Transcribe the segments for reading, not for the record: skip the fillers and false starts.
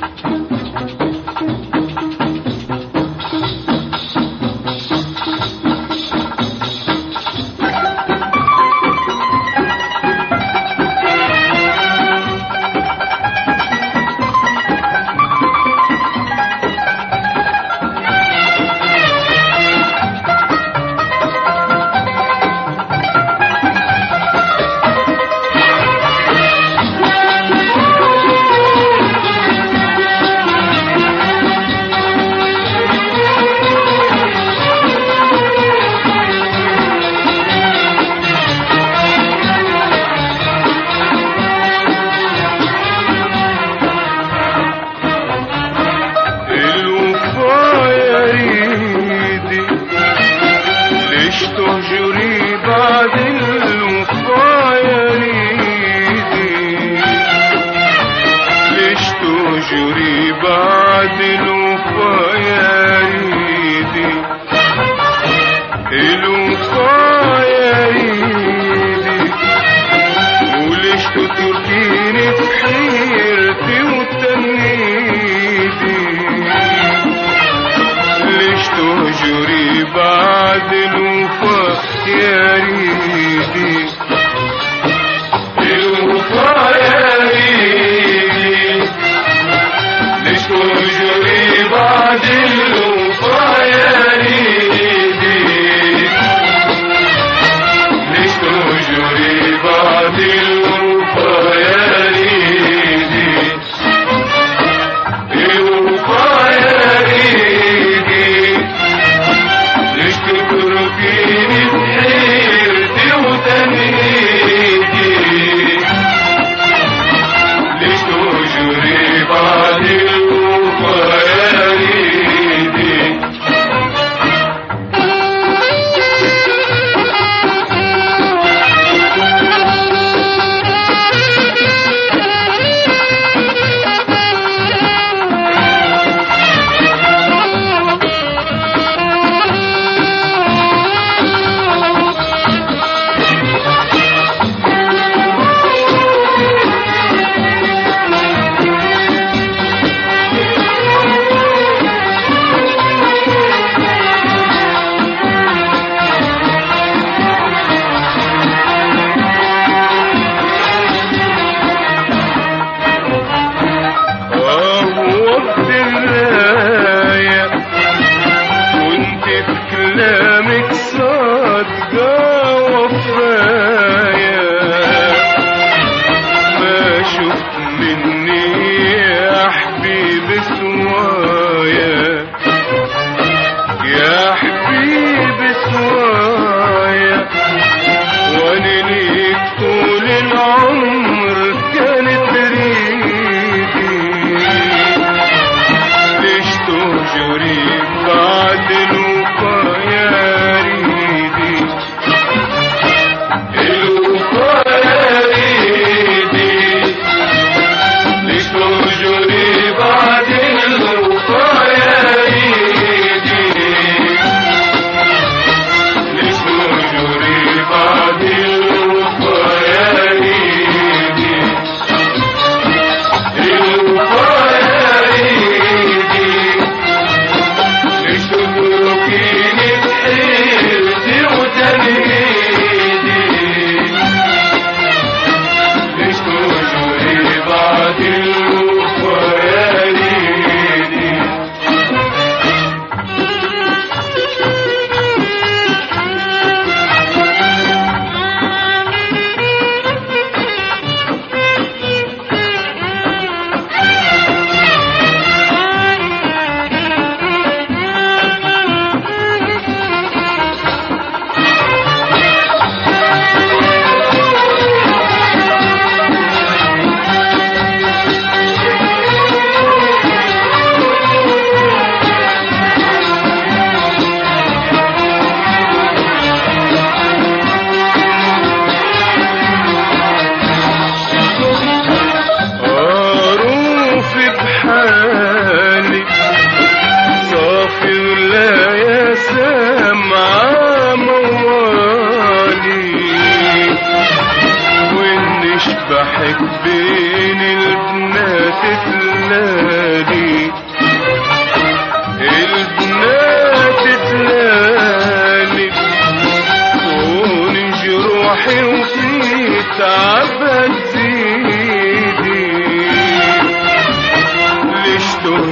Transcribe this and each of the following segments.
بحب بين البنات تلاقي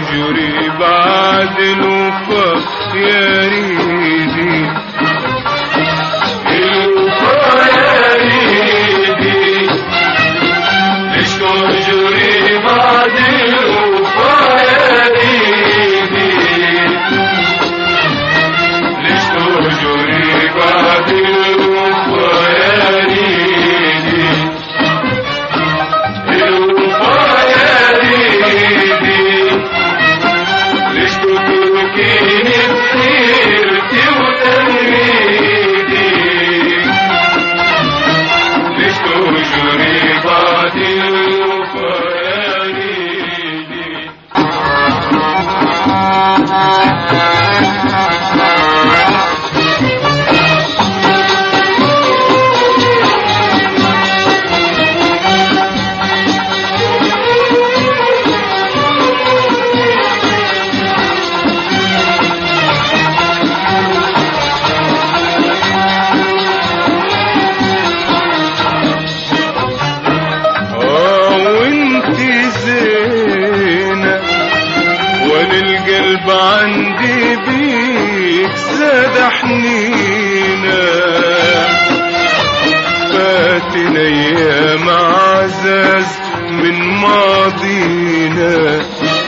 تهجري بعد الوفا يا ريدي، الوفا يا ريدي، ليش تهجري بعد الوفا يا ريدي، ليش تهجري بعد الوفا يا ريدي، الوفا يا ريدي، ليش تتركيني بحيرتي وتنهيدي، ليش تهجري بعد الوفا يا ريدي. والقلب عندي بيك زاد حنينه، فاتنا ايام عزاز من ماضينا،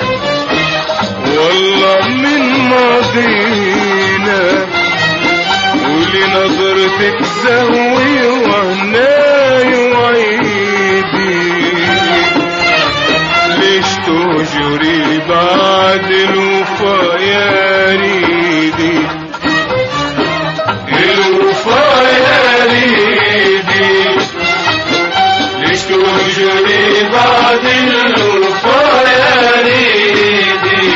والله من ماضينا، ولنظرتك زهوي وهناي وعيدي، ليش تهجري بعد الوفا يا ريدي، الوفا يا ريدي، ليش تهجري بعد الوفا يا ريدي،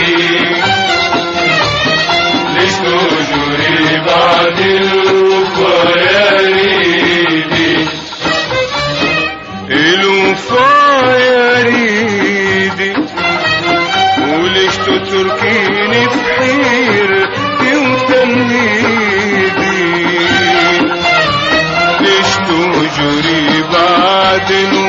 ليش تهجري بعد الوفا يا ريدي، الوفا يا ريدي، وليش تتركيني بحيرتي وتنهيدي، ليش تهجري بعد